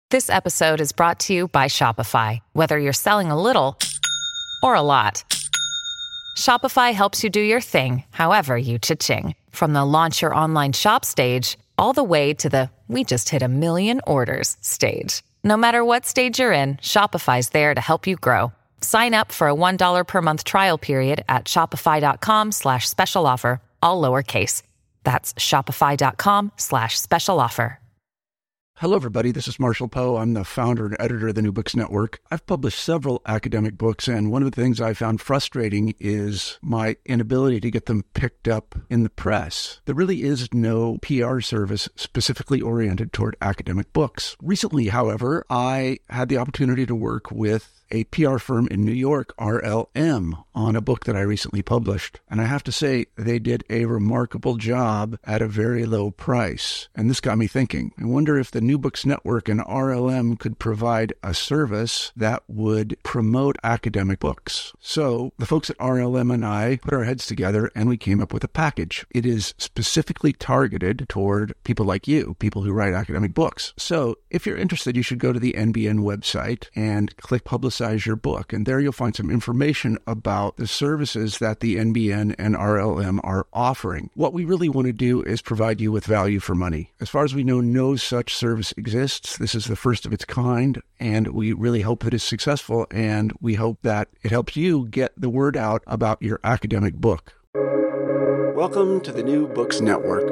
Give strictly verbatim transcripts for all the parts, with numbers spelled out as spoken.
This episode is brought to you by Shopify. Whether you're selling a little or a lot, Shopify helps you do your thing, however you cha-ching. From the launch your online shop stage, all the way to the we just hit a million orders stage. No matter what stage you're in, Shopify's there to help you grow. Sign up for a one dollar per month trial period at shopify.com slash special offer, all lowercase. That's shopify.com slash special offer. Hello, everybody. This is Marshall Poe. I'm the founder and editor of the New Books Network. I've published several academic books, and one of the things I found frustrating is my inability to get them picked up in the press. There really is no P R service specifically oriented toward academic books. Recently, however, I had the opportunity to work with a P R firm in New York, R L M, on a book that I recently published. And I have to say, they did a remarkable job at a very low price. And this got me thinking. I wonder if the New Books Network and R L M could provide a service that would promote academic books. So the folks at R L M and I put our heads together and we came up with a package. It is specifically targeted toward people like you, people who write academic books. So if you're interested, you should go to the N B N website and click Publicize your book. And there you'll find some information about the services that the N B N and R L M are offering. What we really want to do is provide you with value for money. As far as we know, no such service exists. This is the first of its kind, and we really hope that it's successful, and we hope that it helps you get the word out about your academic book. Welcome to the New Books Network.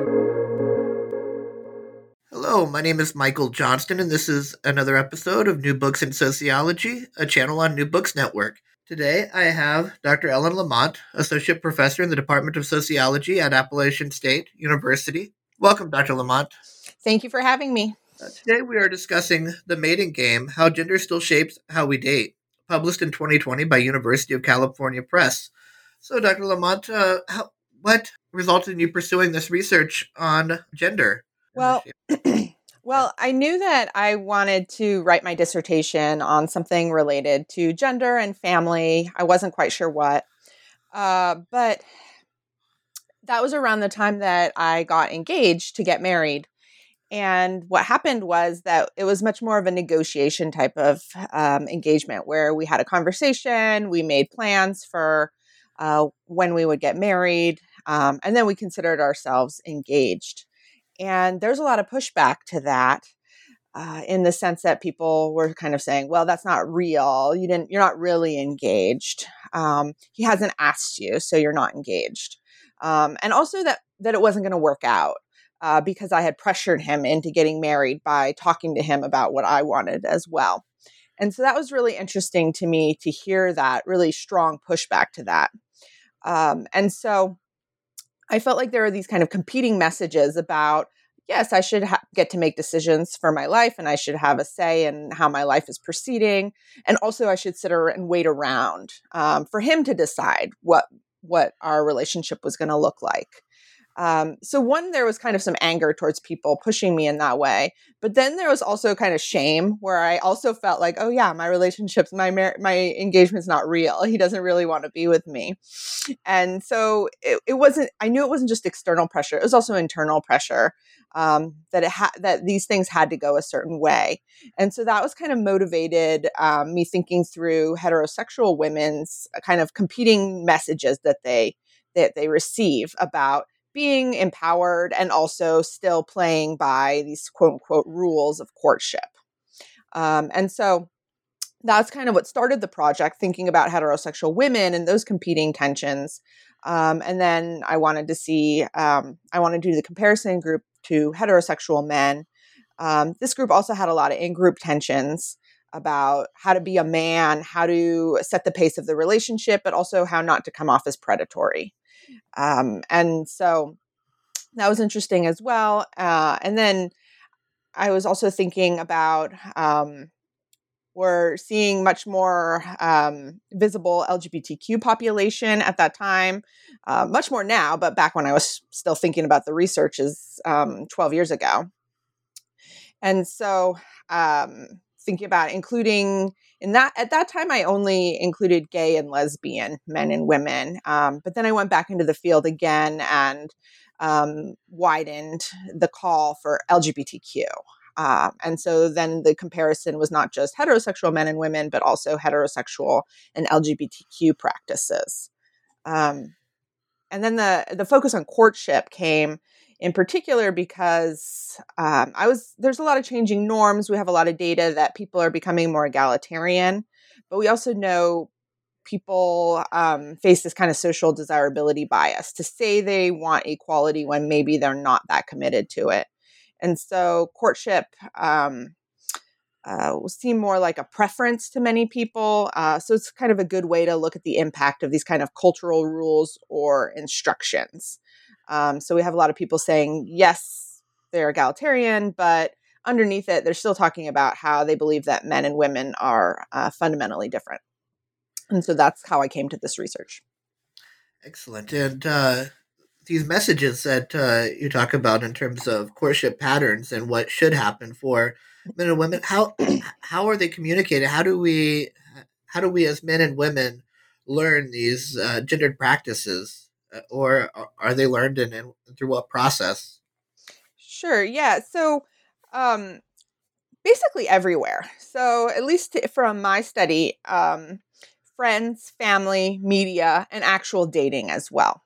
Hello, my name is Michael Johnston, and this is another episode of New Books in Sociology, a channel on New Books Network. Today, I have Doctor Ellen Lamont, Associate Professor in the Department of Sociology at Appalachian State University. Welcome, Doctor Lamont. Thank you for having me. Uh, today, we are discussing The Mating Game, How Gender Still Shapes How We Date, published in twenty twenty by University of California Press. So, Doctor Lamont, uh, how, what resulted in you pursuing this research on gender? Well, well, I knew that I wanted to write my dissertation on something related to gender and family. I wasn't quite sure what, uh, but that was around the time that I got engaged to get married. And what happened was that it was much more of a negotiation type of um, engagement where we had a conversation, we made plans for uh, when we would get married, um, and then we considered ourselves engaged. And there's a lot of pushback to that uh, in the sense that people were kind of saying, well, that's not real. You didn't, you're not really engaged. Um, he hasn't asked you, so you're not engaged. Um, and also that, that it wasn't going to work out uh, because I had pressured him into getting married by talking to him about what I wanted as well. And so that was really interesting to me to hear that really strong pushback to that. Um, and so I felt like there were these kind of competing messages about, yes, I should ha- get to make decisions for my life and I should have a say in how my life is proceeding. And also I should sit ar- and wait around um, for him to decide what, what our relationship was going to look like. Um, so one, there was kind of some anger towards people pushing me in that way. But then there was also kind of shame where I also felt like, oh yeah, my relationships, my mar- my engagement's not real. He doesn't really want to be with me. And so it, it wasn't, I knew it wasn't just external pressure. It was also internal pressure um, that it ha- that these things had to go a certain way. And so that was kind of motivated um, me thinking through heterosexual women's kind of competing messages that they that they receive about being empowered and also still playing by these quote unquote rules of courtship. Um, and so that's kind of what started the project, thinking about heterosexual women and those competing tensions. Um, and then I wanted to see, um, I wanted to do the comparison group to heterosexual men. Um, this group also had a lot of in-group tensions about how to be a man, how to set the pace of the relationship, but also how not to come off as predatory. Um, and so that was interesting as well. Uh, and then I was also thinking about, um, we're seeing much more um, visible L G B T Q population at that time, uh, much more now, but back when I was still thinking about the research is um, twelve years ago. And so um, thinking about including in that, at that time, I only included gay and lesbian men and women. Um, but then I went back into the field again and um, widened the call for L G B T Q. Uh, and so then the comparison was not just heterosexual men and women, but also heterosexual and L G B T Q practices. Um, and then the the focus on courtship came in particular because um, I was there's a lot of changing norms. We have a lot of data that people are becoming more egalitarian, but we also know people um, face this kind of social desirability bias to say they want equality when maybe they're not that committed to it. And so courtship um, uh, will seem more like a preference to many people. Uh, so it's kind of a good way to look at the impact of these kind of cultural rules or instructions. Um, so we have a lot of people saying, yes, they're egalitarian, but underneath it, they're still talking about how they believe that men and women are uh, fundamentally different. And so that's how I came to this research. Excellent. And uh, these messages that uh, you talk about in terms of courtship patterns and what should happen for men and women, how how are they communicated? How do we how do we as men and women learn these uh, gendered practices, uh, or are they learned in, in through what process? Sure. Yeah. So um, basically everywhere. So at least from my study, um, friends, family, media, and actual dating as well.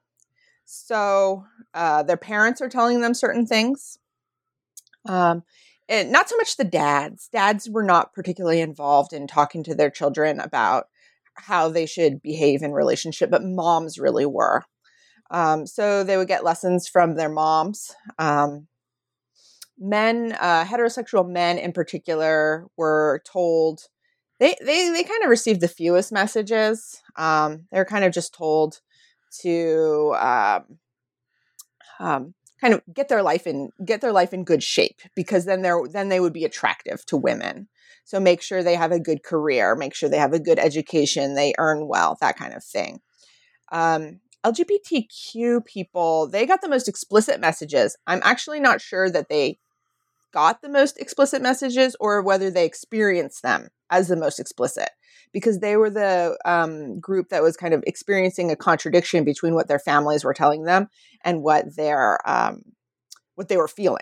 So uh, their parents are telling them certain things. Um, and not so much the dads. Dads were not particularly involved in talking to their children about how they should behave in relationship, but moms really were. Um, so they would get lessons from their moms. Um, men, uh, heterosexual men in particular, were told they they they kind of received the fewest messages. Um, they're kind of just told to um, um, kind of get their life in get their life in good shape, because then they're then they would be attractive to women. So make sure they have a good career, make sure they have a good education, they earn well, that kind of thing. Um, L G B T Q people, they got the most explicit messages. I'm actually not sure that they got the most explicit messages or whether they experienced them as the most explicit, because they were the um, group that was kind of experiencing a contradiction between what their families were telling them and what their um, what they were feeling.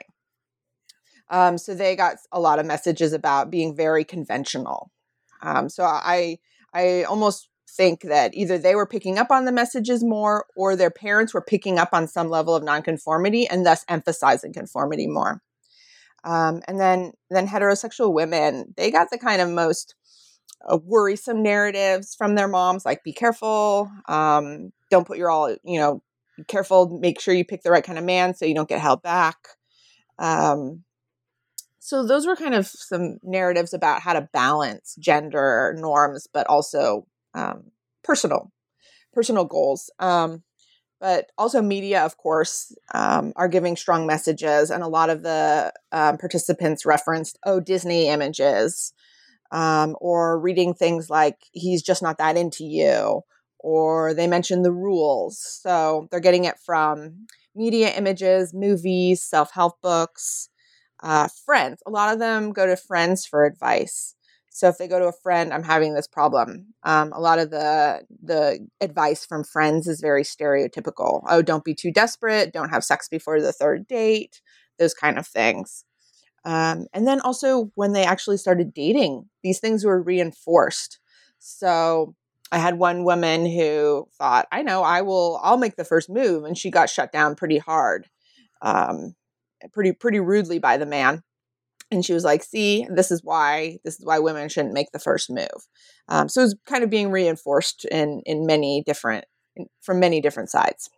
Um, so they got a lot of messages about being very conventional. Um, so I I almost think that either they were picking up on the messages more, or their parents were picking up on some level of nonconformity and thus emphasizing conformity more. Um, and then, then heterosexual women, they got the kind of most uh, worrisome narratives from their moms, like be careful, um, don't put your all, you know, be careful, make sure you pick the right kind of man so you don't get held back. Um, so those were kind of some narratives about how to balance gender norms, but also um, personal, personal goals. Um, But also media, of course, um, are giving strong messages. And a lot of the um, participants referenced, oh, Disney images, um, or reading things like, he's just not that into you, or they mentioned the rules. So they're getting it from media images, movies, self-help books, uh, friends. A lot of them go to friends for advice. So if they go to a friend, I'm having this problem. Um, a lot of the the advice from friends is very stereotypical. Oh, don't be too desperate. Don't have sex before the third date. Those kind of things. Um, and then also when they actually started dating, these things were reinforced. So I had one woman who thought, I know, I will, I'll make the first move. And she got shut down pretty hard, um, pretty, pretty rudely by the man. And she was like, see, this is why, this is why women shouldn't make the first move. Um, so it was kind of being reinforced in, in many different, from many different sides.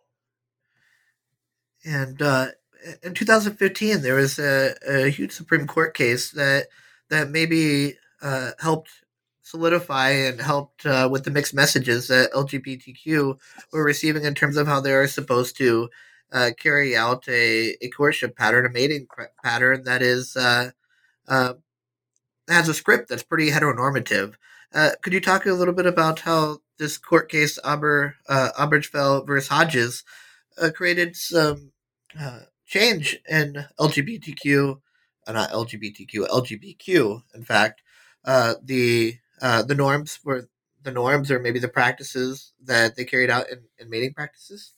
And uh, in two thousand fifteen, there was a, a huge Supreme Court case that, that maybe uh, helped solidify and helped uh, with the mixed messages that L G B T Q were receiving in terms of how they are supposed to uh, carry out a, a courtship pattern, a mating pattern that is uh, uh, has a script that's pretty heteronormative. Uh, could you talk a little bit about how this court case, Aber, uh, Obergefell versus Hodges, uh, created some uh, change in L G B T Q, uh, not L G B T Q, L G B T Q, in fact, uh, the uh, the norms were the norms or maybe the practices that they carried out in, in mating practices?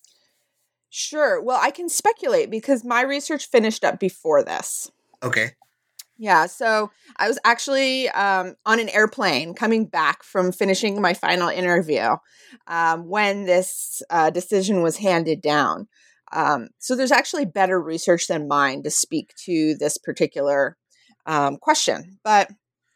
Sure. Well, I can speculate because my research finished up before this. Okay. Yeah, so I was actually um, on an airplane coming back from finishing my final interview um, when this uh, decision was handed down. Um, so there's actually better research than mine to speak to this particular um, question. But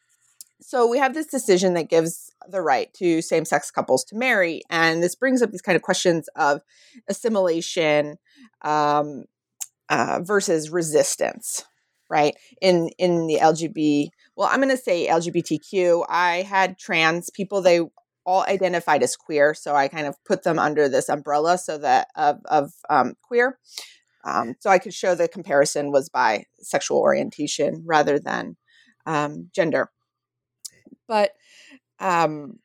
so we have this decision that gives the right to same-sex couples to marry, and this brings up these kind of questions of assimilation um, uh, versus resistance. Right. In in the L G B, well, I'm going to say L G B T Q. I had trans people. They all identified as queer. So I kind of put them under this umbrella so that of, of um, queer. Um, so I could show the comparison was by sexual orientation rather than um, gender. But um,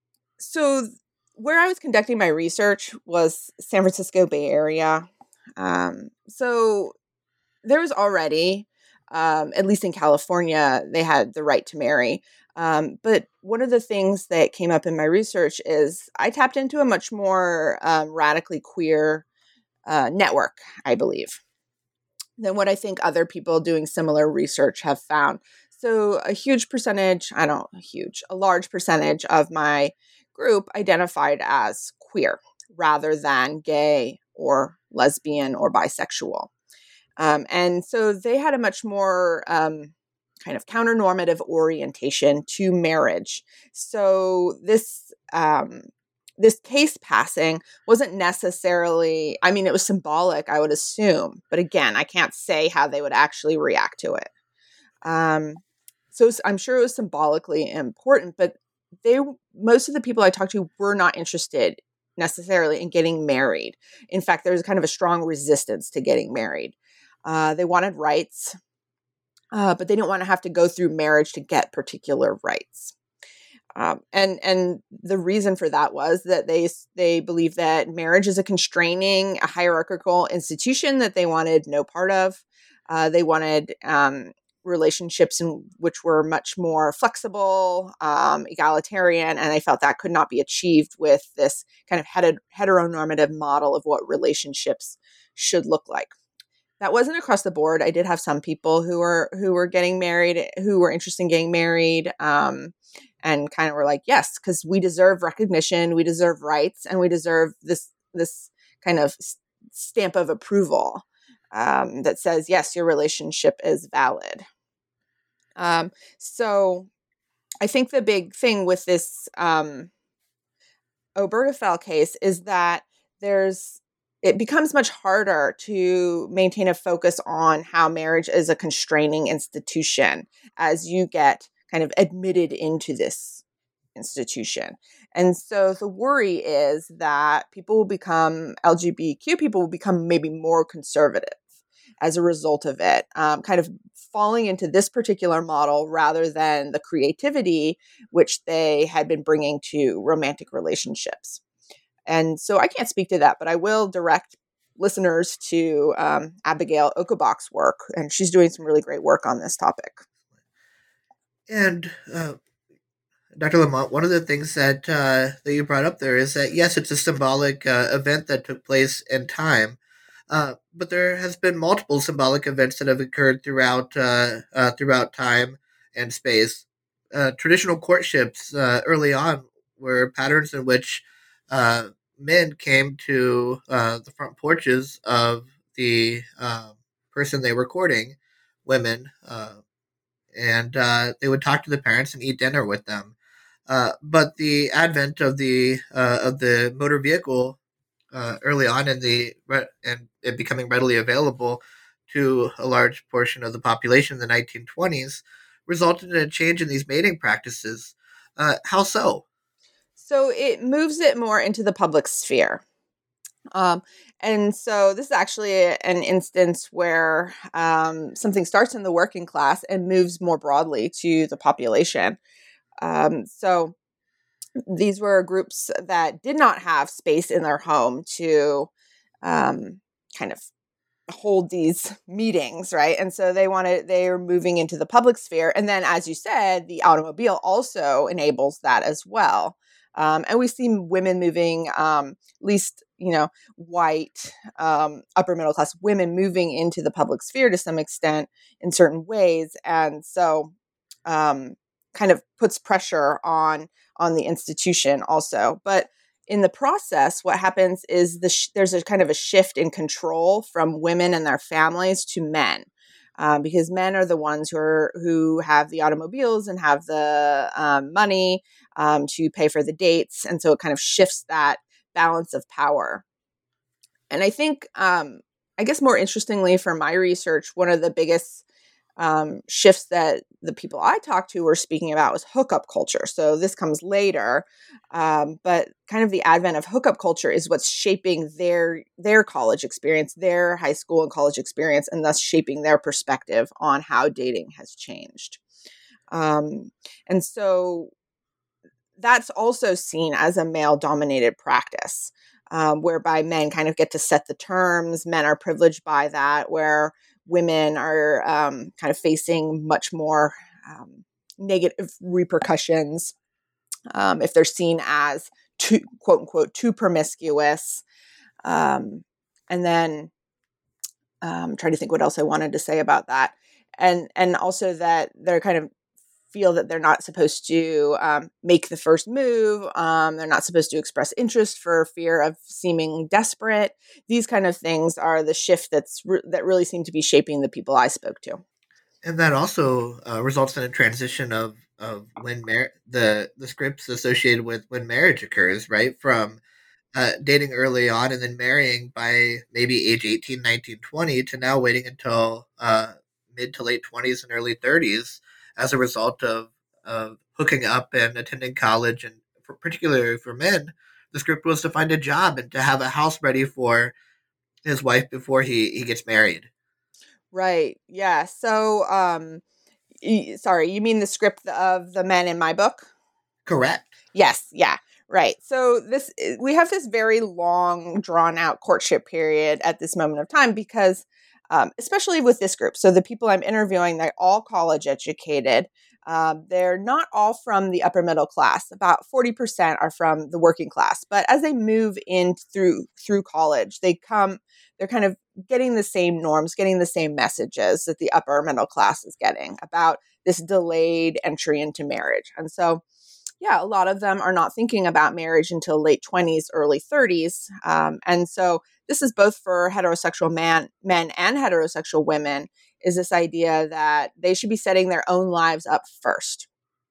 so where I was conducting my research was San Francisco Bay Area. Um, so there was already, um, at least in California, they had the right to marry. Um, but one of the things that came up in my research is I tapped into a much more um, radically queer uh, network, I believe, than what I think other people doing similar research have found. So a huge percentage, I don't, a huge, a large percentage of my group identified as queer rather than gay or lesbian or bisexual. Um, and so they had a much more um, kind of counter-normative orientation to marriage. So this um, this case passing wasn't necessarily, I mean, it was symbolic, I would assume. But again, I can't say how they would actually react to it. Um, so I'm sure it was symbolically important, but they most of the people I talked to were not interested necessarily in getting married. In fact, there was kind of a strong resistance to getting married. Uh, they wanted rights, uh, but they didn't want to have to go through marriage to get particular rights. Um, and and the reason for that was that they they believe that marriage is a constraining, a hierarchical institution that they wanted no part of. Uh, they wanted um, relationships in which were much more flexible, um, egalitarian, and they felt that could not be achieved with this kind of heter- heteronormative model of what relationships should look like. That wasn't across the board. I did have some people who were who were getting married, who were interested in getting married, um, and kind of were like, yes, because we deserve recognition, we deserve rights, and we deserve this this kind of stamp of approval um, that says, yes, your relationship is valid. Um, so I think the big thing with this um, Obergefell case is that there's it becomes much harder to maintain a focus on how marriage is a constraining institution as you get kind of admitted into this institution. And so the worry is that people will become, L G B T Q people will become maybe more conservative as a result of it, um, kind of falling into this particular model rather than the creativity which they had been bringing to romantic relationships. And so I can't speak to that, but I will direct listeners to um, Abigail Okobach's work, and she's doing some really great work on this topic. And uh, Doctor Lamont, one of the things that uh, that you brought up there is that, yes, it's a symbolic uh, event that took place in time, uh, but there has been multiple symbolic events that have occurred throughout uh, uh, throughout time and space. Uh, traditional courtships uh, early on were patterns in which uh, men came to uh, the front porches of the uh, person they were courting, women, uh, and uh, they would talk to the parents and eat dinner with them. Uh, but the advent of the uh, of the motor vehicle uh, early on in the and it becoming readily available to a large portion of the population in the nineteen twenties resulted in a change in these mating practices. Uh, how so? So it moves it more into the public sphere. Um, and so this is actually a, an instance where um, something starts in the working class and moves more broadly to the population. Um, so these were groups that did not have space in their home to um, kind of hold these meetings, right? And so they wanted, they are moving into the public sphere. And then, as you said, the automobile also enables that as well. Um, and we see women moving, um, at least you know, white, um, upper middle class women moving into the public sphere to some extent in certain ways. And so um, kind of puts pressure on, on the institution also. But in the process, what happens is the sh- there's a kind of a shift in control from women and their families to men. Um, because men are the ones who are who have the automobiles and have the um, money um, to pay for the dates, and so it kind of shifts that balance of power. And I think, um, I guess, more interestingly for my research, one of the biggest um, shifts that the people I talked to were speaking about was hookup culture. So this comes later, um, but kind of the advent of hookup culture is what's shaping their their college experience, their high school and college experience, and thus shaping their perspective on how dating has changed. Um, and so that's also seen as a male-dominated practice, um, whereby men kind of get to set the terms. Men are privileged by that, where women are um, kind of facing much more um, negative repercussions um, if they're seen as too, quote unquote, too promiscuous. Um, and then um, trying to think what else I wanted to say about that. And, and also that they're kind of feel that they're not supposed to um, make the first move. Um, they're not supposed to express interest for fear of seeming desperate. These kind of things are the shift that's re- that really seem to be shaping the people I spoke to. And that also uh, results in a transition of of when mar- the the scripts associated with when marriage occurs, right? From uh, dating early on and then marrying by maybe age eighteen, nineteen, twenty to now waiting until uh, mid to late twenties and early thirties as a result of, of hooking up and attending college. And for, particularly for men, the script was to find a job and to have a house ready for his wife before he, he gets married. Right. Yeah. So, um, y- sorry, you mean the script of the men in my book? Correct. Yes. Yeah. Right. So this we have this very long, drawn out courtship period at this moment of time because, um, especially with this group. So the people I'm interviewing, they're all college educated. Um, they're not all from the upper middle class. About forty percent are from the working class. But as they move in through through college, they come. They're kind of getting the same norms, getting the same messages that the upper middle class is getting about this delayed entry into marriage. And so yeah, a lot of them are not thinking about marriage until late twenties, early thirties. Um, and so this is both for heterosexual man, men and heterosexual women, is this idea that they should be setting their own lives up first.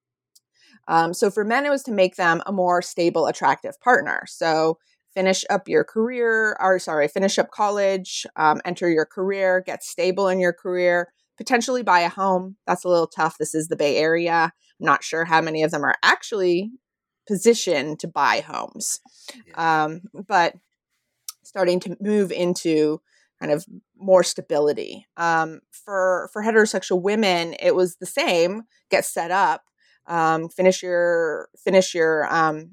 Um, so for men, it was to make them a more stable, attractive partner. So finish up your career, or sorry, finish up college, um, enter your career, get stable in your career, potentially buy a home. That's a little tough. This is the Bay Area. I'm not sure how many of them are actually positioned to buy homes. Yeah. Um, but starting to move into kind of more stability. Um, for for heterosexual women, it was the same. Get set up, um, finish your finish your um,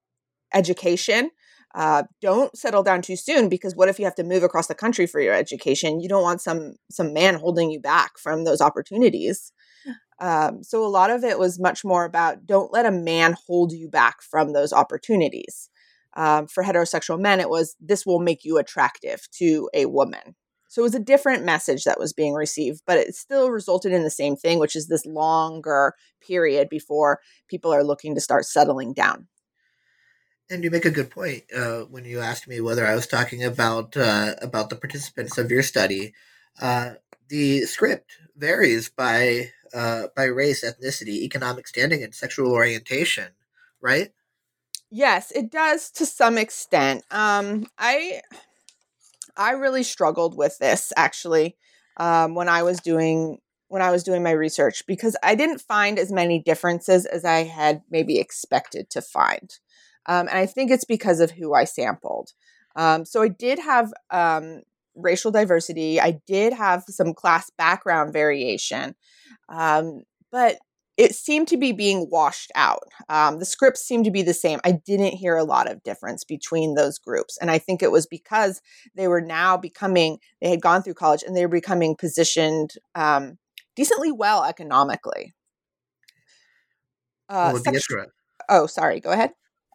education. Uh, don't settle down too soon, because what if you have to move across the country for your education? You don't want some some man holding you back from those opportunities. Um, so a lot of it was much more about don't let a man hold you back from those opportunities. Um, for heterosexual men, it was this will make you attractive to a woman. So it was a different message that was being received, but it still resulted in the same thing, which is this longer period before people are looking to start settling down. And you make a good point uh, when you asked me whether I was talking about uh, about the participants of your study. Uh, the script varies by uh, by race, ethnicity, economic standing, and sexual orientation, right? Yes, it does to some extent. Um, I I really struggled with this actually um, when I was doing when I was doing my research, because I didn't find as many differences as I had maybe expected to find, um, and I think it's because of who I sampled. Um, so I did have um, racial diversity. I did have some class background variation, um, but it seemed to be being washed out. Um, the scripts seemed to be the same. I didn't hear a lot of difference between those groups. And I think it was because they were now becoming, they had gone through college and they were becoming positioned um, decently well economically. Uh, Well, be sex- interesting. oh, sorry, go ahead.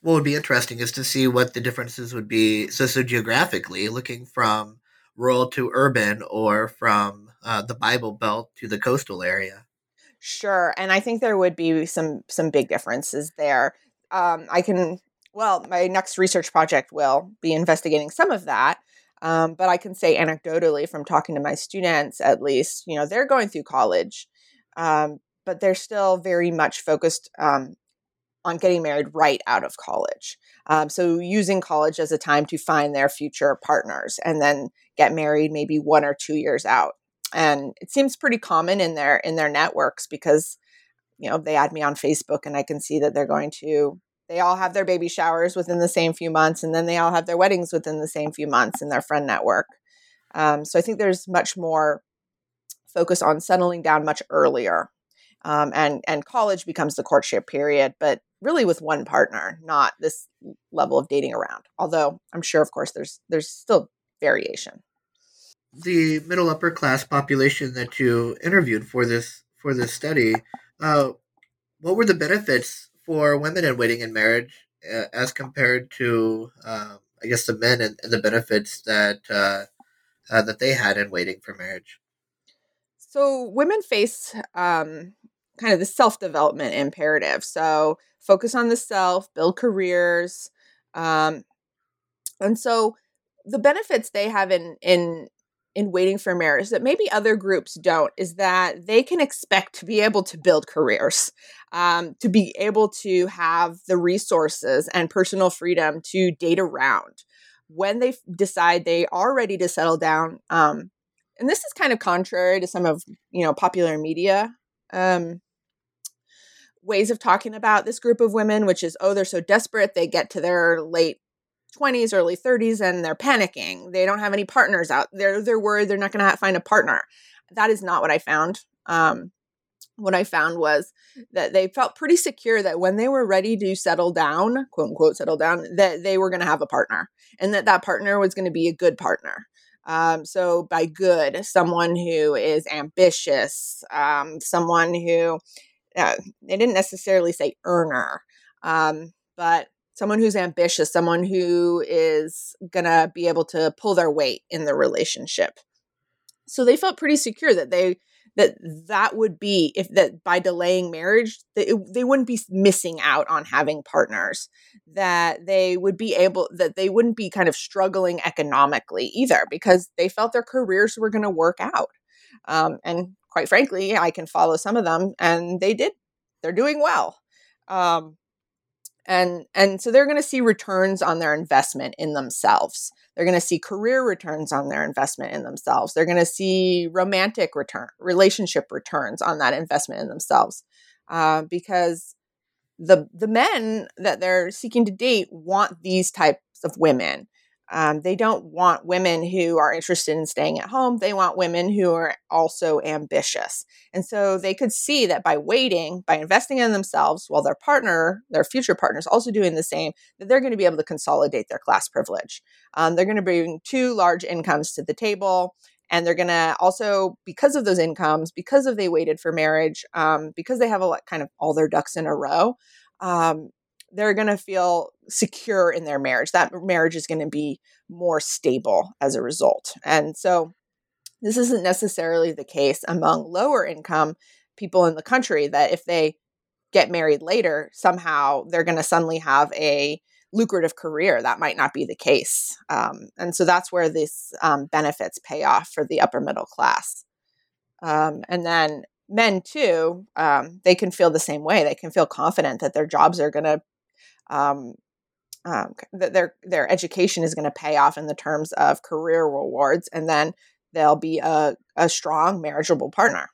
what would be interesting is to see what the differences would be sociogeographically, looking from rural to urban or from uh, the Bible Belt to the coastal area. Sure, and I think there would be some some big differences there. Um, I can, well, my next research project will be investigating some of that, um, but I can say anecdotally from talking to my students, at least, you know, they're going through college, um, but they're still very much focused um, on getting married right out of college. Um, so using college as a time to find their future partners and then get married maybe one or two years out. And it seems pretty common in their in their networks because, you know, they add me on Facebook and I can see that they're going to, they all have their baby showers within the same few months, and then they all have their weddings within the same few months in their friend network. Um, so I think there's much more focus on settling down much earlier. Um, and and college becomes the courtship period, but really with one partner, not this level of dating around. Although I'm sure, of course, there's there's still variation. The middle upper class population that you interviewed for this for this study, uh, what were the benefits for women in waiting in marriage uh, as compared to, um, I guess, the men and, and the benefits that uh, uh, that they had in waiting for marriage? So women face um, kind of the self-development imperative. So focus on the self, build careers. Um, and so the benefits they have in, in, in waiting for marriage that maybe other groups don't is that they can expect to be able to build careers, um, to be able to have the resources and personal freedom to date around when they f- decide they are ready to settle down. Um, and this is kind of contrary to some of, you know, popular media um, ways of talking about this group of women, which is, oh, they're so desperate. They get to their late twenties, early thirties, and they're panicking. They don't have any partners out. They're, they're worried they're not going to find a partner. That is not what I found. Um, what I found was that they felt pretty secure that when they were ready to settle down, quote unquote, settle down, that they were going to have a partner and that that partner was going to be a good partner. Um, so by good, someone who is ambitious, um, someone who, uh, they didn't necessarily say earner, um, but someone who's ambitious, someone who is going to be able to pull their weight in the relationship. So they felt pretty secure that they, that that would be, if that by delaying marriage, that it, they wouldn't be missing out on having partners, that they would be able, that they wouldn't be kind of struggling economically either, because they felt their careers were going to work out. Um, and quite frankly, I can follow some of them and they did, they're doing well. Um, and, and so they're going to see returns on their investment in themselves. They're going to see career returns on their investment in themselves. They're going to see romantic return, relationship returns on that investment in themselves, uh, because the the men that they're seeking to date want these types of women. Um, they don't want women who are interested in staying at home. They want women who are also ambitious. And so they could see that by waiting, by investing in themselves, while their partner, their future partner is also doing the same, that they're going to be able to consolidate their class privilege. Um, they're going to bring two large incomes to the table. And they're going to also, because of those incomes, because of they waited for marriage, um, because they have a lot, kind of all their ducks in a row, um, they're going to feel secure in their marriage. That marriage is going to be more stable as a result. And so this isn't necessarily the case among lower income people in the country, that if they get married later, somehow they're going to suddenly have a lucrative career. That might not be the case. Um, and so that's where these um, benefits pay off for the upper middle class. Um, and then men too, um, they can feel the same way. They can feel confident that their jobs are going to, um, um, that their their education is going to pay off in the terms of career rewards, and then they'll be a, a strong marriageable partner.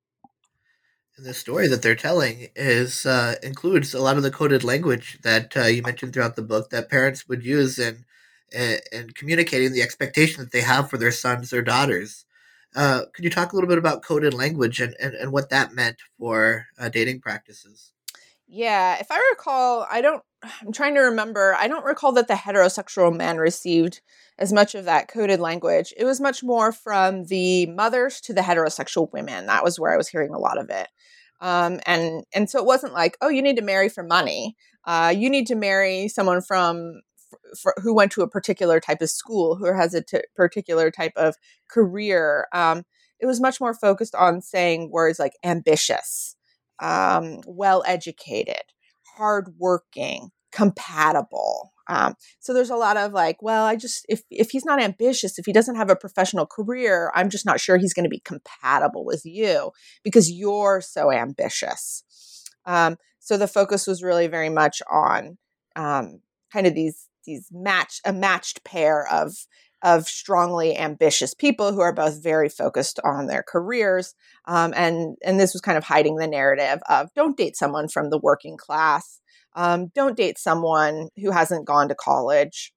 And the story that they're telling is uh, includes a lot of the coded language that uh, you mentioned throughout the book that parents would use in, in in communicating the expectation that they have for their sons or daughters. Uh, could you talk a little bit about coded language and, and, and what that meant for uh, dating practices? Yeah, if I recall, I don't, I'm trying to remember, I don't recall that the heterosexual men received as much of that coded language. It was much more from the mothers to the heterosexual women. That was where I was hearing a lot of it. Um, and, and so it wasn't like, oh, you need to marry for money. Uh, you need to marry someone from f- f- who went to a particular type of school, who has a t- particular type of career. Um, it was much more focused on saying words like ambitious, um, well-educated, hardworking, compatible. Um, so there's a lot of like, well, I just, if, if he's not ambitious, if he doesn't have a professional career, I'm just not sure he's going to be compatible with you because you're so ambitious. Um, so the focus was really very much on um, kind of these, these match, a matched pair of, of strongly ambitious people who are both very focused on their careers. Um, and, and this was kind of hiding the narrative of don't date someone from the working class. Um, don't date someone who hasn't gone to college.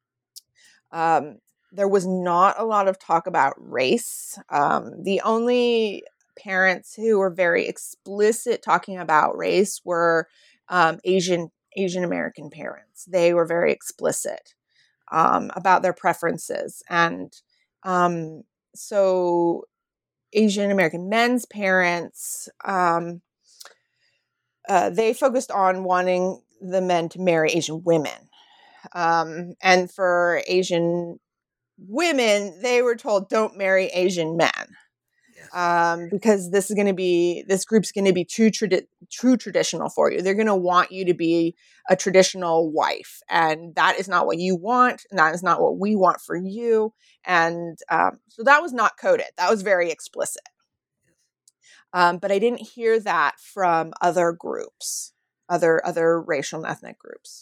Um, there was not a lot of talk about race. Um, the only parents who were very explicit talking about race were um, Asian Asian American parents. They were very explicit um, about their preferences, and um, so Asian American men's parents. Um, Uh, they focused on wanting the men to marry Asian women. Um, and for Asian women, they were told, don't marry Asian men. Yes. Um, because this is going to be, this group's going to be too, tradi- too traditional for you. They're going to want you to be a traditional wife. And that is not what you want. And that is not what we want for you. And um, so that was not coded. That was very explicit. Um, but I didn't hear that from other groups, other other racial and ethnic groups.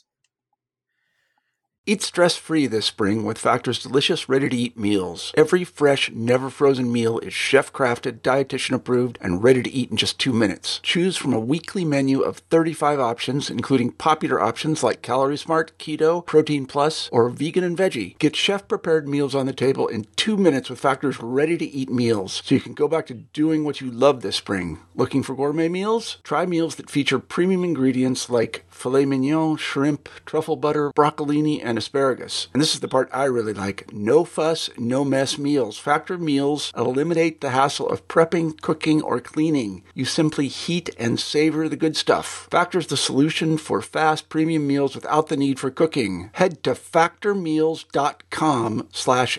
Eat stress-free this spring with Factor's delicious, ready-to-eat meals. Every fresh, never-frozen meal is chef-crafted, dietitian-approved, and ready to eat in just two minutes. Choose from a weekly menu of thirty-five options, including popular options like Calorie Smart, Keto, Protein Plus, or Vegan and Veggie. Get chef-prepared meals on the table in two minutes with Factor's ready-to-eat meals, so you can go back to doing what you love this spring. Looking for gourmet meals? Try meals that feature premium ingredients like filet mignon, shrimp, truffle butter, broccolini, and asparagus. And this is the part I really like. No fuss, no mess meals. Factor meals eliminate the hassle of prepping, cooking, or cleaning. You simply heat and savor the good stuff. Factor's the solution for fast premium meals without the need for cooking. Head to factormeals.com slash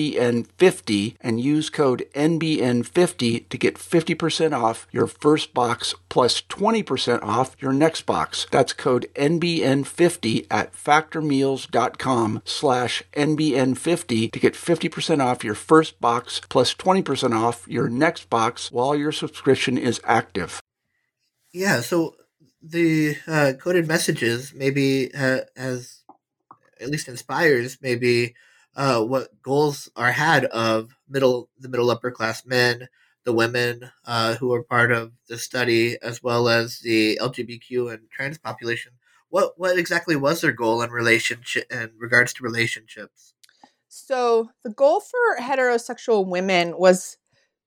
NBN50 and use code N B N fifty to get fifty percent off your first box plus twenty percent off your next box. That's code N B N fifty at factormeals.com slash N B N fifty to get fifty percent off your first box plus twenty percent off your next box while your subscription is active. Yeah, so the uh, coded messages maybe uh, has at least inspires maybe uh, what goals are had of middle the middle upper class men, the women uh, who are part of the study, as well as the L G B T Q and trans population. What what exactly was their goal in relationship in regards to relationships? So the goal for heterosexual women was,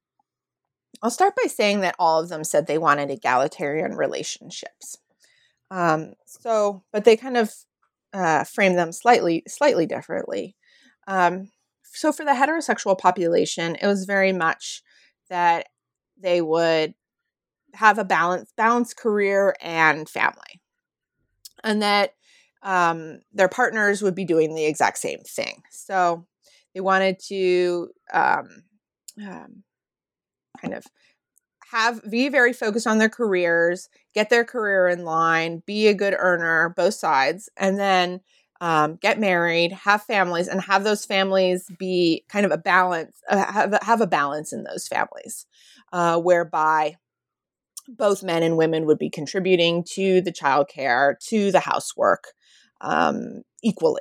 I'll start by saying that all of them said they wanted egalitarian relationships. Um, so, but they kind of uh, framed them slightly, slightly differently. Um, so for the heterosexual population, it was very much that they would have a balance, balanced career and family, and that um, their partners would be doing the exact same thing. So they wanted to um, um, kind of have be very focused on their careers, get their career in line, be a good earner, both sides, and then um, get married, have families, and have those families be kind of a balance, uh, have, have a balance in those families, uh, whereby both men and women would be contributing to the childcare, to the housework um, equally.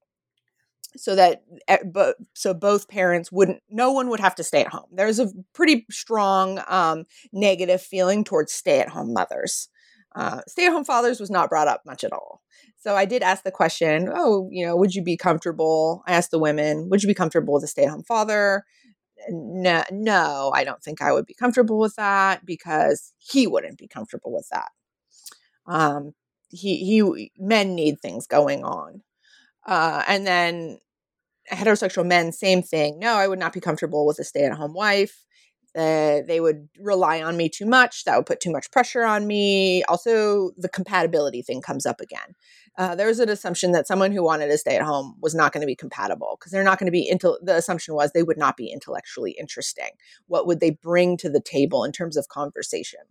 So that so both parents wouldn't, no one would have to stay at home. There's a pretty strong um, negative feeling towards stay-at-home mothers. Uh, stay-at-home fathers was not brought up much at all. So I did ask the question, oh, you know, would you be comfortable? I asked the women, would you be comfortable with a stay-at-home father? No, no, I don't think I would be comfortable with that because he wouldn't be comfortable with that. Um, he, he, men need things going on. Uh, and then heterosexual men, same thing. No, I would not be comfortable with a stay-at-home wife. Uh, they would rely on me too much. That would put too much pressure on me. Also, the compatibility thing comes up again. Uh, there was an assumption that someone who wanted to stay at home was not going to be compatible because they're not going to be into, the assumption was they would not be intellectually interesting. What would they bring to the table in terms of conversation?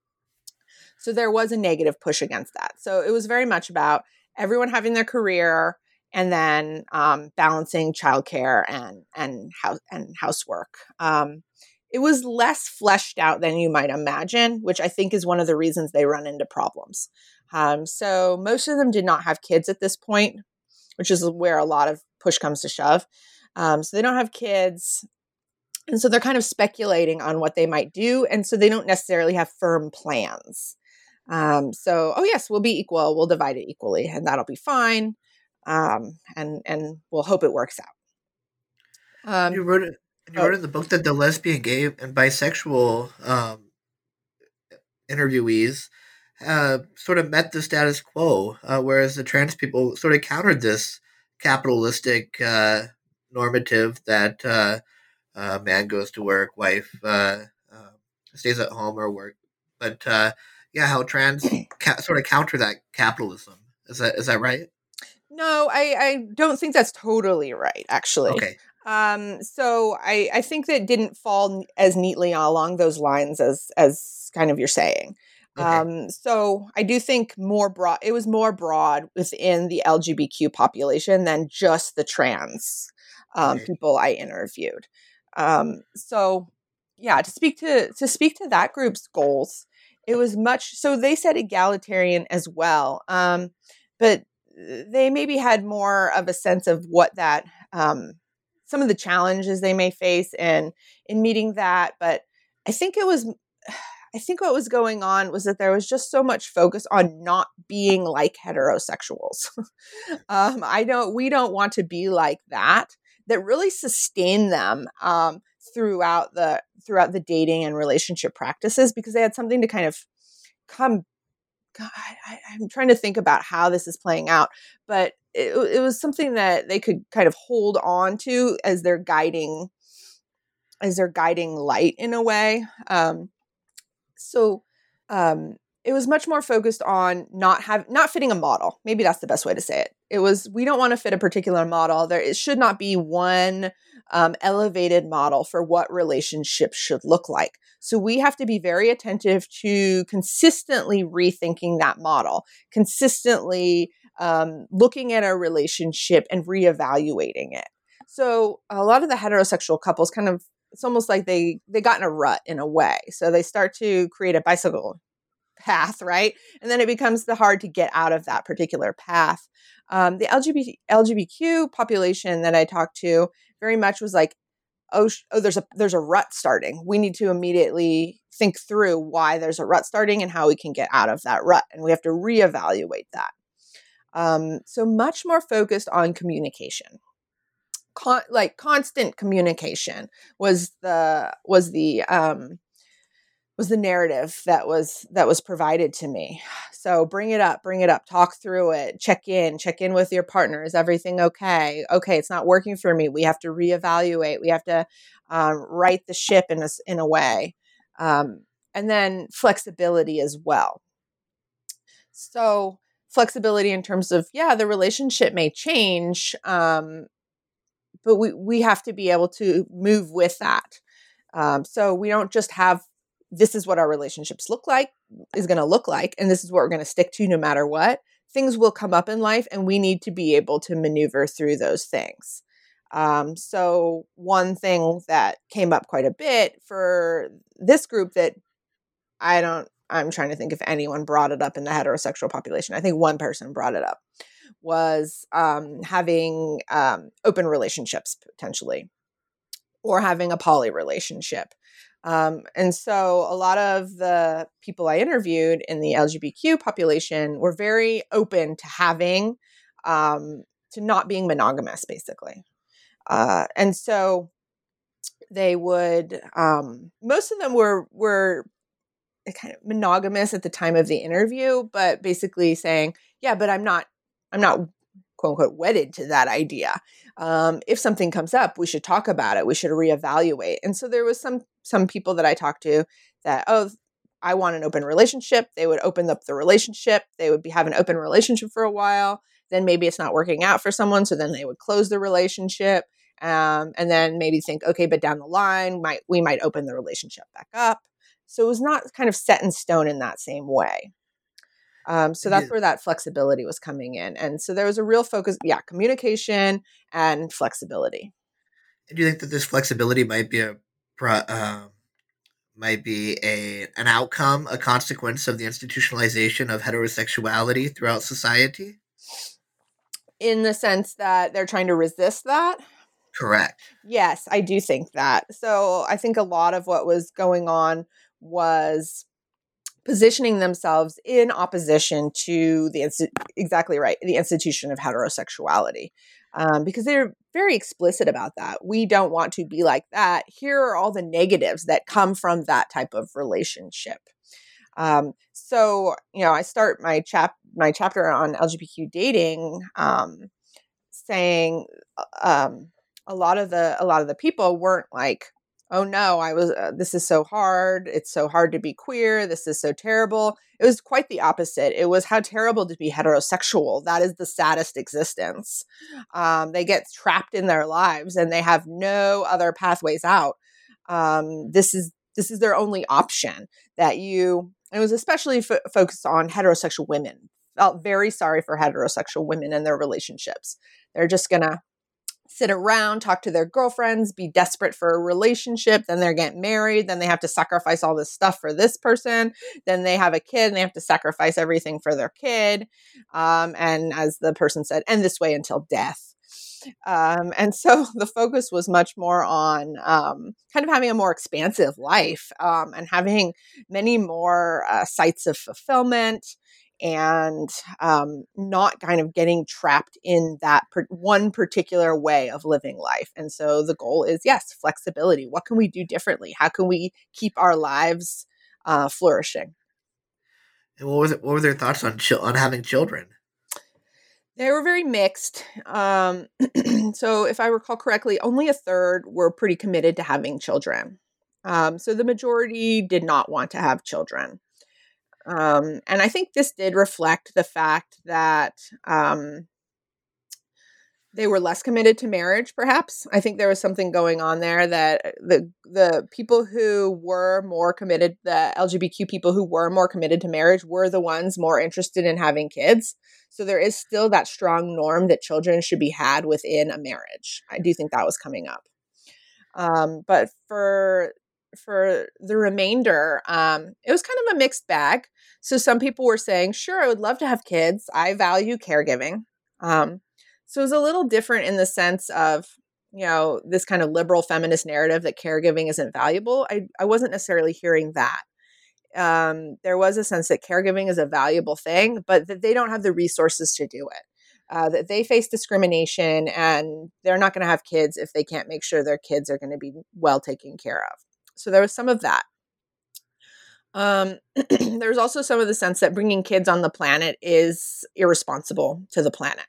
So there was a negative push against that. So it was very much about everyone having their career and then um, balancing childcare and and house and housework. Um, it was less fleshed out than you might imagine, which I think is one of the reasons they run into problems. Um, so most of them did not have kids at this point, which is where a lot of push comes to shove. Um, so they don't have kids. And so they're kind of speculating on what they might do. And so they don't necessarily have firm plans. Um, so, oh yes, we'll be equal. We'll divide it equally and that'll be fine. Um, and, and we'll hope it works out. Um, you wrote it. You oh, wrote in the book that the lesbian, gay, and bisexual um, interviewees uh, sort of met the status quo, uh, whereas the trans people sort of countered this capitalistic uh, normative that uh, uh, man goes to work, wife uh, uh, stays at home or work. But uh, yeah, how trans ca- sort of counter that capitalism. Is that is that right? No, I, I don't think that's totally right, actually. Okay. Um, so I, I think that didn't fall as neatly along those lines as as kind of you're saying. Okay. Um, so I do think more broad. It was more broad within the L G B T Q population than just the trans um, Right. people I interviewed. Um, so yeah, to speak to to speak to that group's goals, it was much. So they said egalitarian as well, um, but they maybe had more of a sense of what that, um, some of the challenges they may face in, in meeting that. But I think it was, I think what was going on was that there was just so much focus on not being like heterosexuals. um, I don't, we don't want to be like that, that really sustain them, um, throughout the, throughout the dating and relationship practices, because they had something to kind of come God, I, I'm trying to think about how this is playing out, but it, it was something that they could kind of hold on to as their guiding, as their guiding light in a way. Um, so um, it was much more focused on not have not fitting a model. Maybe that's the best way to say it. It was, we don't want to fit a particular model. There, it should not be one um, elevated model for what relationships should look like. So we have to be very attentive to consistently rethinking that model, consistently um, looking at our relationship and reevaluating it. So a lot of the heterosexual couples kind of, it's almost like they, they got in a rut in a way. So they start to create a bicycle path, right? And then it becomes the hard to get out of that particular path. Um, the L G B T, L G B T Q population that I talked to very much was like, oh, sh- oh, there's a there's a rut starting. We need to immediately think through why there's a rut starting and how we can get out of that rut, and we have to reevaluate that. Um, so much more focused on communication, Con- like constant communication was the was the um, was the narrative that was that was provided to me. So bring it up, bring it up, talk through it, check in, check in with your partner. Is everything okay? Okay, it's not working for me. We have to reevaluate. We have to um, right the ship in a, in a way. Um, and then flexibility as well. So flexibility in terms of, yeah, the relationship may change, um, but we, we have to be able to move with that. Um, so we don't just have, this is what our relationships look like, is going to look like, and this is what we're going to stick to no matter what. Things will come up in life, and we need to be able to maneuver through those things. Um, so one thing that came up quite a bit for this group that I don't, I'm trying to think if anyone brought it up in the heterosexual population. I think one person brought it up, was um, having um, open relationships potentially, or having a poly relationship. Um, and so a lot of the people I interviewed in the L G B T Q population were very open to having, um, to not being monogamous, basically. Uh, and so they would, um, most of them were, were kind of monogamous at the time of the interview, but basically saying, yeah, but I'm not, I'm not quote unquote wedded to that idea. Um, if something comes up, we should talk about it. We should reevaluate. And so there was some some people that I talked to that, oh, I want an open relationship. They would open up the relationship. They would be have an open relationship for a while. Then maybe it's not working out for someone. So then they would close the relationship. Um, and then maybe think, okay, but down the line, might we might open the relationship back up. So it was not kind of set in stone in that same way. Um, so that's Yeah. where that flexibility was coming in. And so there was a real focus, yeah, communication and flexibility. Do you think that this flexibility might be a pro, uh, might be a an outcome, a consequence of the institutionalization of heterosexuality throughout society? In the sense that they're trying to resist that? Correct. Yes, I do think that. So I think a lot of what was going on was positioning themselves in opposition to the insti- exactly right, the institution of heterosexuality, um, because they're very explicit about that. We don't want to be like that. Here are all the negatives that come from that type of relationship. Um, so you know, I start my chap my chapter on L G B T Q dating, um, saying um, a lot of the a lot of the people weren't like, oh no, I was uh, this is so hard. It's so hard to be queer. This is so terrible. It was quite the opposite. It was how terrible to be heterosexual. That is the saddest existence. Um, they get trapped in their lives and they have no other pathways out. Um, this is this is their only option. That you. It was especially fo- focused on heterosexual women. Felt very sorry for heterosexual women and their relationships. They're just gonna sit around, talk to their girlfriends, be desperate for a relationship. Then they're getting married. Then they have to sacrifice all this stuff for this person. Then they have a kid and they have to sacrifice everything for their kid. Um, and as the person said, and this way until death. Um, and so the focus was much more on um, kind of having a more expansive life um, and having many more uh, sites of fulfillment and um, not kind of getting trapped in that per- one particular way of living life. And so the goal is, yes, flexibility. What can we do differently? How can we keep our lives uh, flourishing? And what was it, what were their thoughts on chil- on having children? They were very mixed. Um, so if I recall correctly, only a third were pretty committed to having children. Um, so the majority did not want to have children. Um, and I think this did reflect the fact that um, they were less committed to marriage, perhaps. I think there was something going on there that the the people who were more committed, the L G B T Q people who were more committed to marriage were the ones more interested in having kids. So there is still that strong norm that children should be had within a marriage. I do think that was coming up. Um, but for for the remainder, um, it was kind of a mixed bag. So some people were saying, sure, I would love to have kids. I value caregiving. Um, so it was a little different in the sense of, you know, this kind of liberal feminist narrative that caregiving isn't valuable. I, I wasn't necessarily hearing that. Um, there was a sense that caregiving is a valuable thing, but that they don't have the resources to do it. Uh, that they face discrimination and they're not going to have kids if they can't make sure their kids are going to be well taken care of. So there was some of that. Um, there's also some of the sense that bringing kids on the planet is irresponsible to the planet.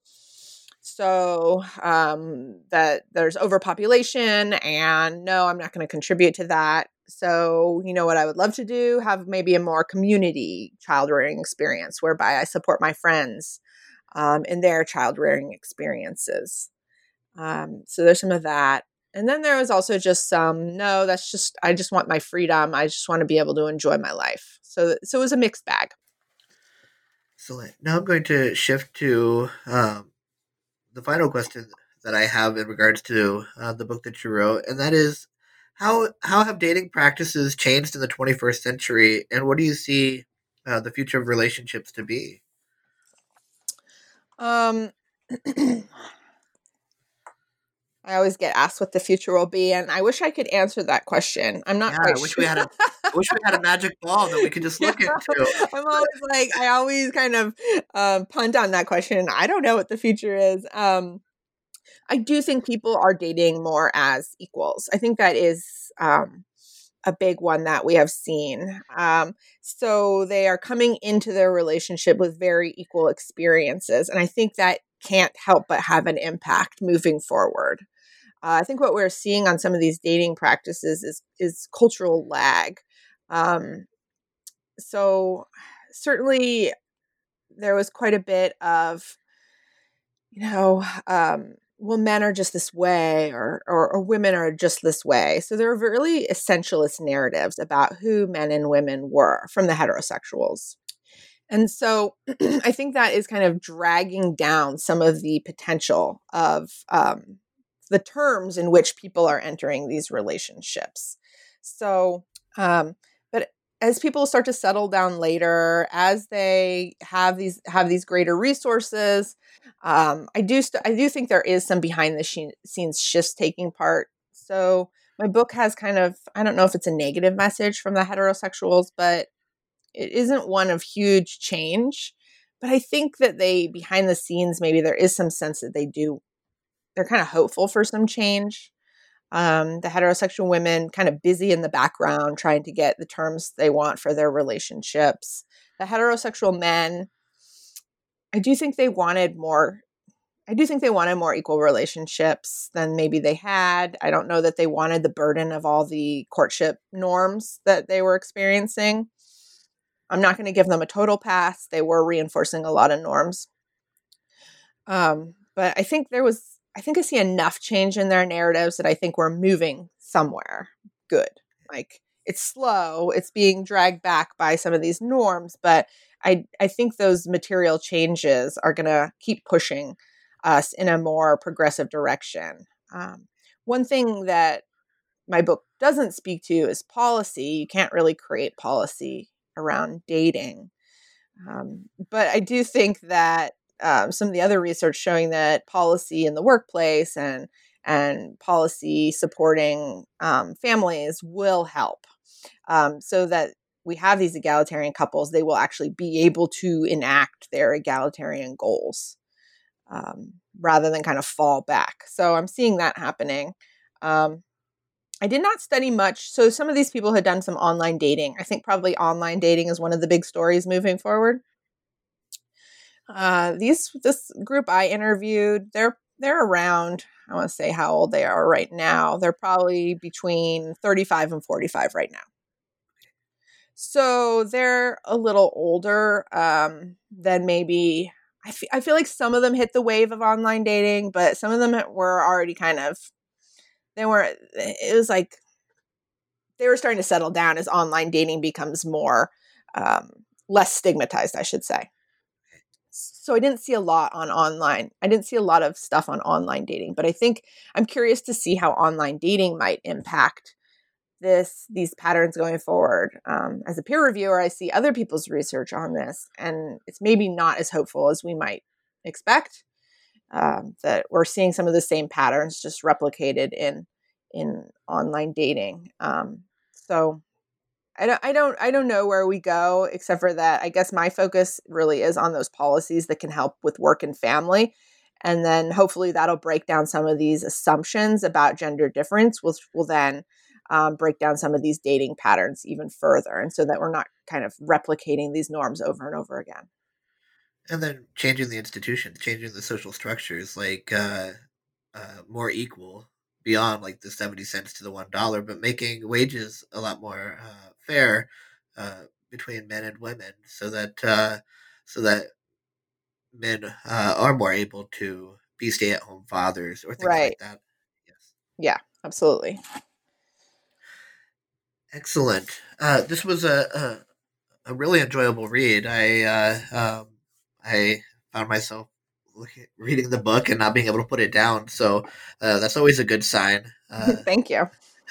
So um, that there's overpopulation and no, I'm not going to contribute to that. So, you know what I would love to do? Have maybe a more community child rearing experience whereby I support my friends um, in their child rearing experiences. Um, so there's some of that. And then there was also just some, no, that's just, I just want my freedom. I just want to be able to enjoy my life. So, so it was a mixed bag. Excellent. Now I'm going to shift to um, the final question that I have in regards to uh, the book that you wrote, and that is, how how have dating practices changed in the twenty-first century, and what do you see uh, the future of relationships to be? Um, I always get asked what the future will be, and I wish I could answer that question. I'm not Yeah, quite I wish sure. we had a I wish we had a magic ball that we could just look Yeah. into. I'm always like, I always kind of um, punt on that question. I don't know what the future is. Um, I do think people are dating more as equals. I think that is um, a big one that we have seen. Um, so they are coming into their relationship with very equal experiences. And I think that can't help but have an impact moving forward. Uh, I think what we're seeing on some of these dating practices is is cultural lag. Um, so certainly there was quite a bit of, you know, um, well, men are just this way, or, or or women are just this way. So there were really essentialist narratives about who men and women were from the heterosexuals. And so I think that is kind of dragging down some of the potential of um, the terms in which people are entering these relationships. So, um, but as people start to settle down later, as they have these have these greater resources, um, I do st- I do think there is some behind the she- scenes shifts taking part. So my book has kind of, I don't know if it's a negative message from the heterosexuals, but it isn't one of huge change. But I think that they, behind the scenes, maybe there is some sense that they do, they're kind of hopeful for some change. Um, the heterosexual women kind of busy in the background trying to get the terms they want for their relationships. The heterosexual men, I do think they wanted more. I do think they wanted more equal relationships than maybe they had. I don't know that they wanted the burden of all the courtship norms that they were experiencing. I'm not going to give them a total pass. They were reinforcing a lot of norms. Um, but I think there was, I think I see enough change in their narratives that I think we're moving somewhere good. Like, it's slow, it's being dragged back by some of these norms, but I, I think those material changes are going to keep pushing us in a more progressive direction. Um, one thing that my book doesn't speak to is policy. You can't really create policy around dating. Um, but I do think that um, some of the other research showing that policy in the workplace and and policy supporting um, families will help, um, so that we have these egalitarian couples. They will actually be able to enact their egalitarian goals, um, rather than kind of fall back. So I'm seeing that happening. Um, I did not study much. So some of these people had done some online dating. I think probably online dating is one of the big stories moving forward. Uh, these this group I interviewed, they're they're around, I want to say how old they are right now. They're probably between thirty-five and forty-five right now. So they're a little older um, than maybe, I, f- I feel like some of them hit the wave of online dating, but some of them were already kind of, they were, it was like, they were starting to settle down as online dating becomes more, um, less stigmatized, I should say. So I didn't see a lot on online. I didn't see a lot of stuff on online dating, but I think I'm curious to see how online dating might impact this, these patterns going forward. Um, as a peer reviewer, I see other people's research on this, and it's maybe not as hopeful as we might expect. Um, that we're seeing some of the same patterns just replicated in in online dating. Um, so I don't, I don't, I don't know where we go, except for that. I guess my focus really is on those policies that can help with work and family, and then hopefully that'll break down some of these assumptions about gender difference, which will then um, break down some of these dating patterns even further, and so that we're not kind of replicating these norms over and over again. And then changing the institutions, changing the social structures, like uh, uh, more equal beyond like the seventy cents to the one dollar, but making wages a lot more uh, fair uh, between men and women, so that uh, so that men uh, are more able to be stay at home fathers or things Right. like that. Yes. Yeah, absolutely. Excellent. Uh, this was a, a a really enjoyable read. I uh, um, I found myself looking, reading the book and not being able to put it down. So uh, that's always a good sign. Uh, Thank you.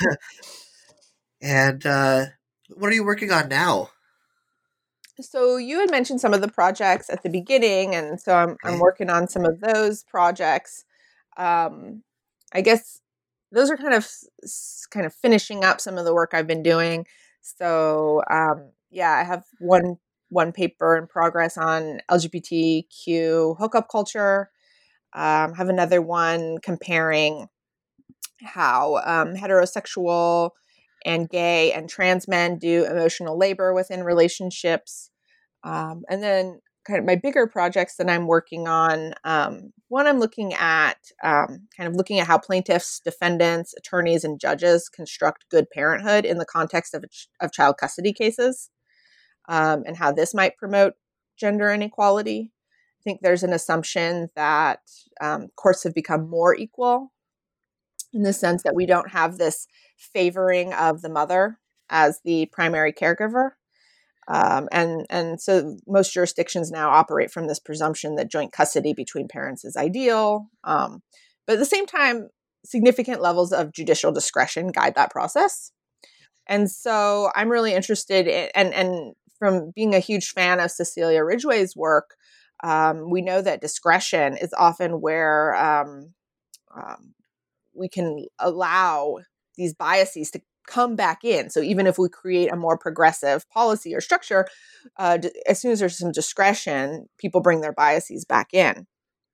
and uh, what are you working on now? So you had mentioned some of the projects at the beginning, and so I'm I'm Okay. working on some of those projects. Um, I guess those are kind of s- kind of finishing up some of the work I've been doing. So um, yeah, I have one one paper in progress on L G B T Q hookup culture. Um, have another one comparing how um, heterosexual and gay and trans men do emotional labor within relationships. Um, and then kind of my bigger projects that I'm working on, um, one I'm looking at, um, kind of looking at how plaintiffs, defendants, attorneys, and judges construct good parenthood in the context of, of child custody cases, um, and how this might promote gender inequality. I think there's an assumption that um, courts have become more equal in the sense that we don't have this favoring of the mother as the primary caregiver. Um, and, and so most jurisdictions now operate from this presumption that joint custody between parents is ideal. Um, but at the same time, significant levels of judicial discretion guide that process. And so I'm really interested in, and, and from being a huge fan of Cecilia Ridgway's work, um, we know that discretion is often where um, um, we can allow these biases to come back in. So even if we create a more progressive policy or structure, uh, d- as soon as there's some discretion, people bring their biases back in.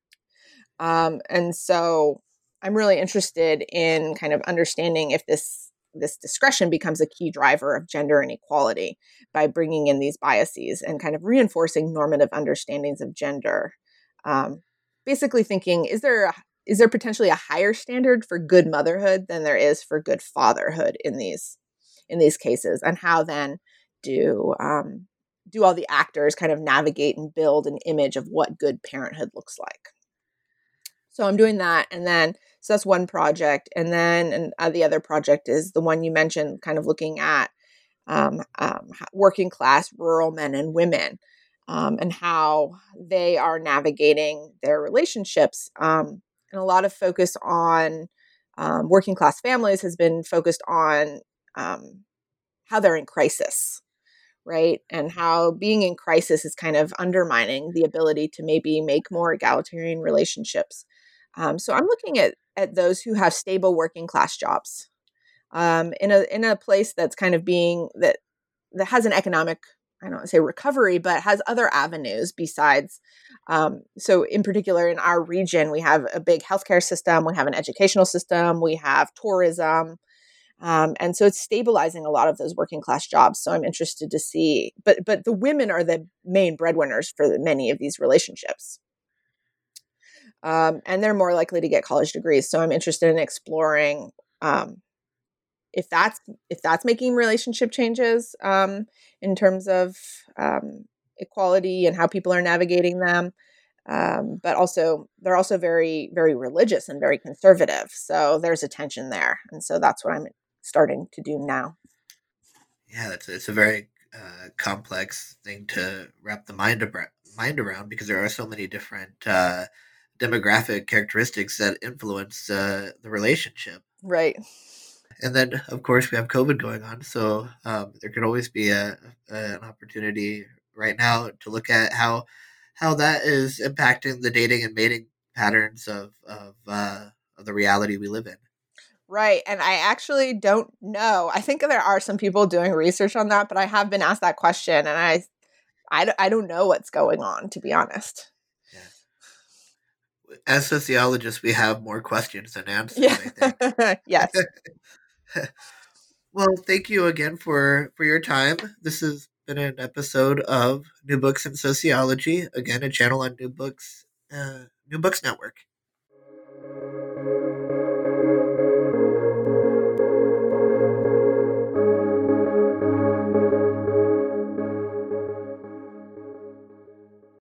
Um, and so I'm really interested in kind of understanding if this this discretion becomes a key driver of gender inequality by bringing in these biases and kind of reinforcing normative understandings of gender. Um, basically thinking, is there a Is there potentially a higher standard for good motherhood than there is for good fatherhood in these in these cases? And how then do um, do all the actors kind of navigate and build an image of what good parenthood looks like? So I'm doing that, and then so that's one project, and then and uh, the other project is the one you mentioned, kind of looking at um, um, working class rural men and women, um, and how they are navigating their relationships. Um, and a lot of focus on um, working class families has been focused on um, how they're in crisis, right? And how being in crisis is kind of undermining the ability to maybe make more egalitarian relationships. Um, so I'm looking at at those who have stable working class jobs um, in a in a place that's kind of being that that has an economic, I don't want to say recovery, but has other avenues besides. Um, so in particular, in our region, we have a big healthcare system, we have an educational system, we have tourism. Um, and so it's stabilizing a lot of those working class jobs. So I'm interested to see, but but the women are the main breadwinners for the, many of these relationships. Um, and they're more likely to get college degrees. So I'm interested in exploring um, if that's if that's making relationship changes um, in terms of um, equality and how people are navigating them. Um, but also, they're also very, very religious and very conservative. So there's a tension there. And so that's what I'm starting to do now. Yeah, it's, it's a very uh, complex thing to wrap the mind, abra- mind around because there are so many different uh, demographic characteristics that influence uh, the relationship. Right. And then, of course, we have COVID going on. So um, there could always be a, a, an opportunity right now to look at how how that is impacting the dating and mating patterns of, of, uh, of the reality we live in. Right. And I actually don't know. I think there are some people doing research on that, but I have been asked that question and I, I, I don't know what's going on, to be honest. Yeah. As sociologists, we have more questions than answers, yeah. I think. Yes. Well, thank you again for, for your time. This has been an episode of New Books in Sociology, again, a channel on New Books, uh, New Books Network.